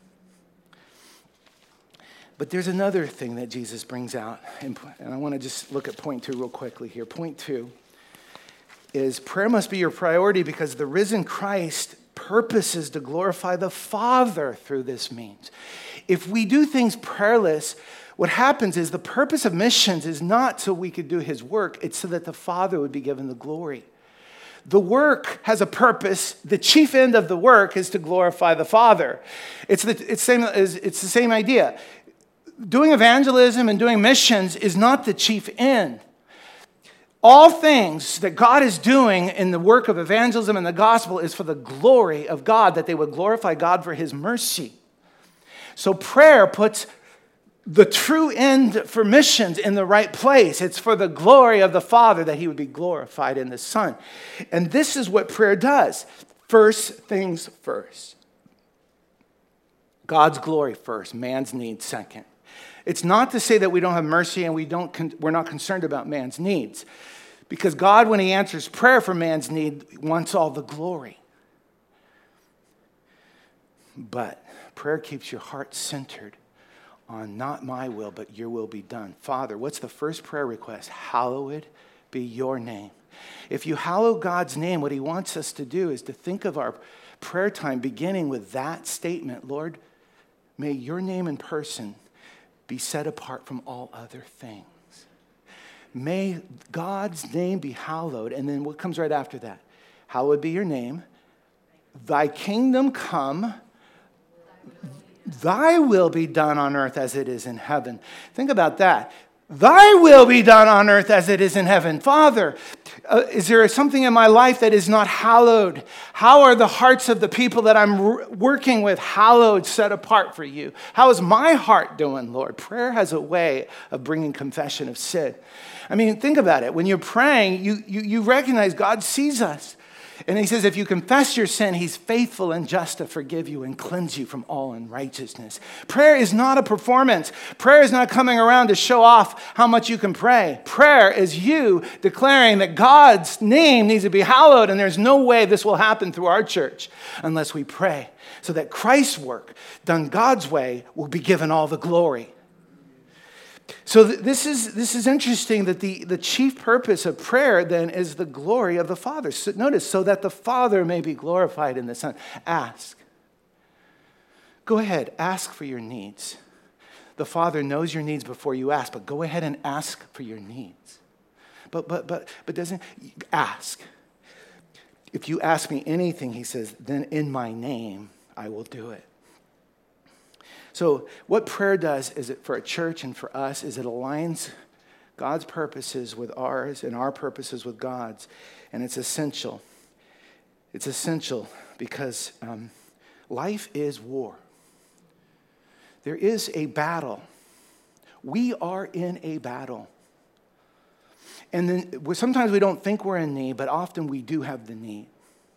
But there's another thing that Jesus brings out, and I want to just look at point two real quickly here. Point two is prayer must be your priority because the risen Christ purposes to glorify the Father through this means. If we do things prayerless, what happens is the purpose of missions is not so we could do his work, it's so that the Father would be given the glory. The work has a purpose. The chief end of the work is to glorify the Father. It's the, it's same, it's the same idea. Doing evangelism and doing missions is not the chief end. All things that God is doing in the work of evangelism and the gospel is for the glory of God, that they would glorify God for his mercy. So prayer puts the true end for missions in the right place. It's for the glory of the Father, that he would be glorified in the Son. And this is what prayer does. First things first. God's glory first, man's needs second. It's not to say that we don't have mercy and we don't, we're not concerned about man's needs. Because God, when he answers prayer for man's need, wants all the glory. But prayer keeps your heart centered on not my will, but your will be done. Father, what's the first prayer request? Hallowed be your name. If you hallow God's name, what he wants us to do is to think of our prayer time beginning with that statement. Lord, may your name in person be set apart from all other things. May God's name be hallowed. And then what comes right after that? Hallowed be your name. Thy kingdom come. Thy will be done on earth as it is in heaven. Think about that. Thy will be done on earth as it is in heaven. Father, uh, is there something in my life that is not hallowed? How are the hearts of the people that I'm r- working with hallowed, set apart for you? How is my heart doing, Lord? Prayer has a way of bringing confession of sin. I mean, think about it. When you're praying, you, you, you recognize God sees us. And he says, if you confess your sin, he's faithful and just to forgive you and cleanse you from all unrighteousness. Prayer is not a performance. Prayer is not coming around to show off how much you can pray. Prayer is you declaring that God's name needs to be hallowed, and there's no way this will happen through our church unless we pray, so that Christ's work, done God's way, will be given all the glory. So th- this is this is interesting that the, the chief purpose of prayer then is the glory of the Father. So notice, so that the Father may be glorified in the Son. Ask. Go ahead, ask for your needs. The Father knows your needs before you ask, but go ahead and ask for your needs. But but but but doesn't ask. If you ask me anything, he says, then in my name I will do it. So what prayer does is it for a church and for us is it aligns God's purposes with ours and our purposes with God's. And it's essential. It's essential because um, life is war. There is a battle. We are in a battle. And then sometimes we don't think we're in need, but often we do have the need.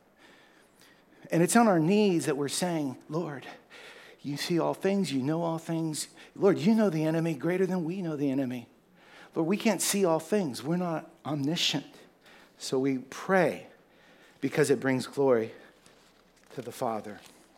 And it's on our knees that we're saying, Lord, you see all things, you know all things. Lord, you know the enemy greater than we know the enemy. Lord, we can't see all things. We're not omniscient. So we pray because it brings glory to the Father.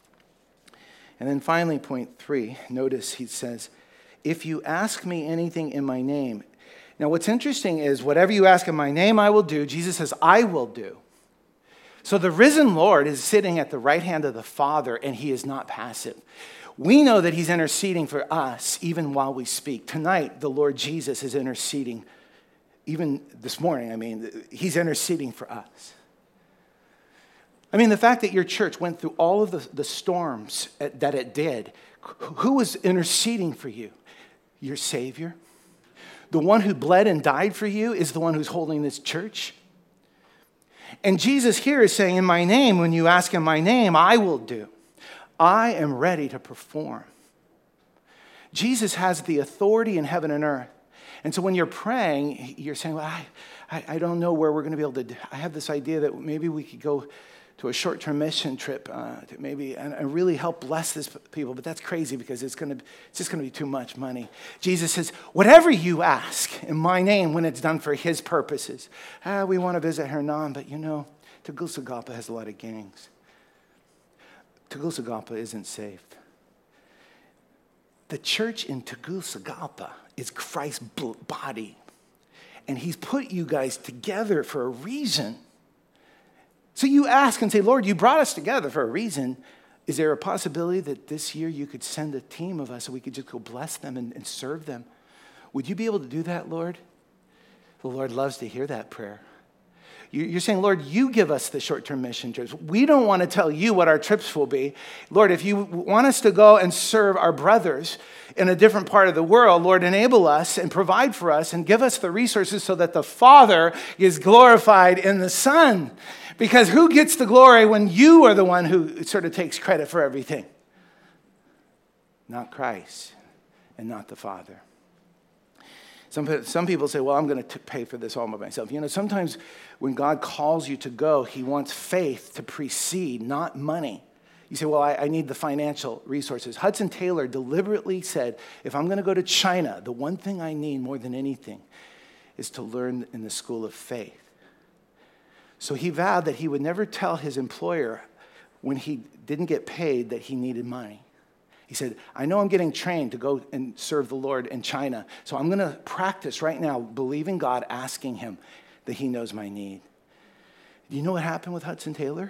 And then finally, point three, notice he says, if you ask me anything in my name. Now what's interesting is whatever you ask in my name, I will do. Jesus says, I will do. So the risen Lord is sitting at the right hand of the Father, and he is not passive. We know that he's interceding for us even while we speak. Tonight, the Lord Jesus is interceding. Even this morning, I mean, he's interceding for us. I mean, the fact that your church went through all of the, the storms that it did, who was interceding for you? Your Savior. The one who bled and died for you is the one who's holding this church. And Jesus here is saying, in my name, when you ask in my name, I will do. I am ready to perform. Jesus has the authority in heaven and earth. And so when you're praying, you're saying, well, I, I, I don't know where we're going to be able to do. I have this idea that maybe we could go to a short-term mission trip uh, to maybe and, and really help bless this people. But that's crazy because it's going to it's just going to be too much money. Jesus says, whatever you ask in my name when it's done for his purposes. Ah, we want to visit Hernan, but you know, Tegucigalpa has a lot of gangs. Tegucigalpa isn't safe. The church in Tegucigalpa is Christ's body. And he's put you guys together for a reason. So you ask and say, Lord, you brought us together for a reason. Is there a possibility that this year you could send a team of us so we could just go bless them and, and serve them? Would you be able to do that, Lord? The Lord loves to hear that prayer. You're saying, Lord, you give us the short-term mission trips. We don't want to tell you what our trips will be. Lord, if you want us to go and serve our brothers in a different part of the world, Lord, enable us and provide for us and give us the resources so that the Father is glorified in the Son. Because who gets the glory when you are the one who sort of takes credit for everything? Not Christ and not the Father. Some, some people say, well, I'm going to pay for this all by myself. You know, sometimes when God calls you to go, he wants faith to precede, not money. You say, well, I, I need the financial resources. Hudson Taylor deliberately said, if I'm going to go to China, the one thing I need more than anything is to learn in the school of faith. So he vowed that he would never tell his employer when he didn't get paid that he needed money. He said, I know I'm getting trained to go and serve the Lord in China, so I'm going to practice right now, believing God, asking him that he knows my need. Do you know what happened with Hudson Taylor?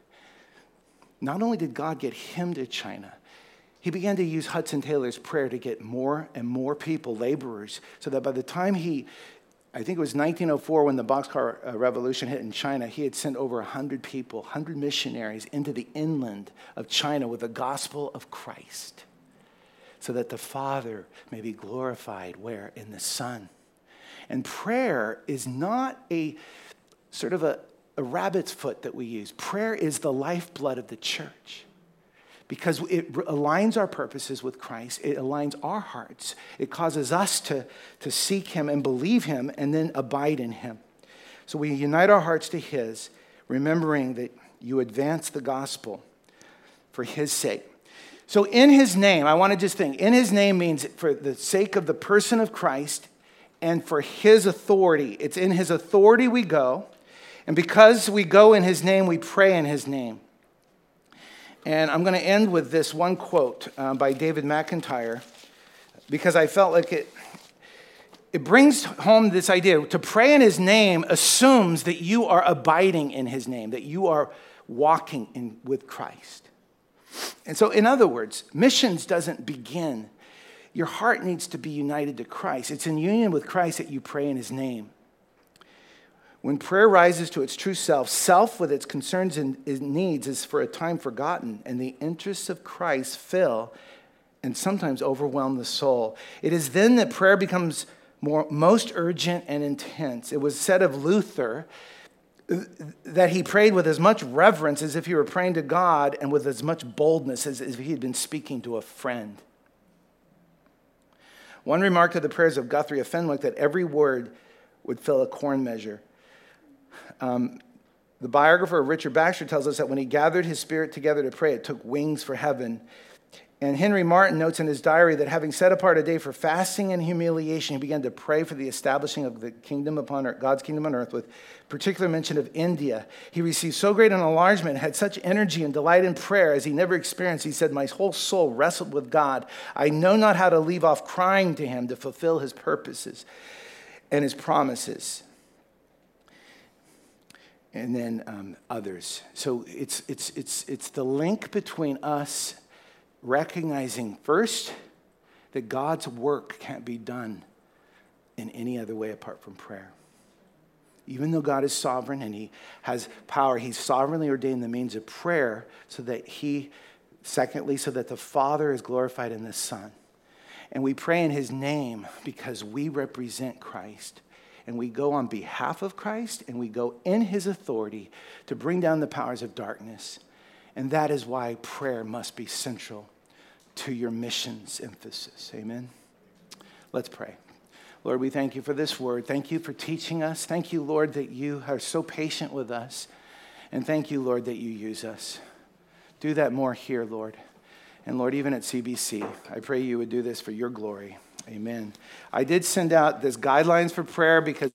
Not only did God get him to China, he began to use Hudson Taylor's prayer to get more and more people, laborers, so that by the time he, I think it was nineteen oh four when the Boxcar Revolution hit in China, he had sent over one hundred people, one hundred missionaries into the inland of China with the gospel of Christ so that the Father may be glorified where? In the Son. And prayer is not a sort of a, a rabbit's foot that we use. Prayer is the lifeblood of the church. Because it aligns our purposes with Christ. It aligns our hearts. It causes us to, to seek him and believe him and then abide in him. So we unite our hearts to his. remembering that you advance the gospel for his sake. So in his name, I want to just think, in his name means for the sake of the person of Christ and for his authority. It's in his authority we go. And because we go in his name, we pray in his name. And I'm going to end with this one quote uh, by David McIntyre, because I felt like it, it brings home this idea. To pray in his name assumes that you are abiding in his name, that you are walking in, with Christ. And so, in other words, missions doesn't begin. Your heart needs to be united to Christ. It's in union with Christ that you pray in his name. When prayer rises to its true self, self with its concerns and needs is for a time forgotten, and the interests of Christ fill and sometimes overwhelm the soul. It is then that prayer becomes more, most urgent and intense. It was said of Luther that he prayed with as much reverence as if he were praying to God and with as much boldness as if he had been speaking to a friend. One remarked of the prayers of Guthrie of Fenwick that every word would fill a corn measure. Um, the biographer of Richard Baxter tells us that when he gathered his spirit together to pray, it took wings for heaven. And Henry Martin notes in his diary that having set apart a day for fasting and humiliation, he began to pray for the establishing of the kingdom upon earth, God's kingdom on earth, with particular mention of India. He received so great an enlargement, had such energy and delight in prayer as he never experienced. He said, "My whole soul wrestled with God. I know not how to leave off crying to him to fulfill his purposes and his promises." And then um, others. So it's it's it's it's the link between us recognizing first that God's work can't be done in any other way apart from prayer. Even though God is sovereign and he has power, he's sovereignly ordained the means of prayer so that he, secondly, so that the Father is glorified in the Son. And we pray in his name because we represent Christ. And we go on behalf of Christ, and we go in his authority to bring down the powers of darkness. And that is why prayer must be central to your missions emphasis. Amen? Let's pray. Lord, we thank you for this word. Thank you for teaching us. Thank you, Lord, that you are so patient with us. And thank you, Lord, that you use us. Do that more here, Lord. And Lord, even at C B C, I pray you would do this for your glory. Amen. I did send out this guidelines for prayer because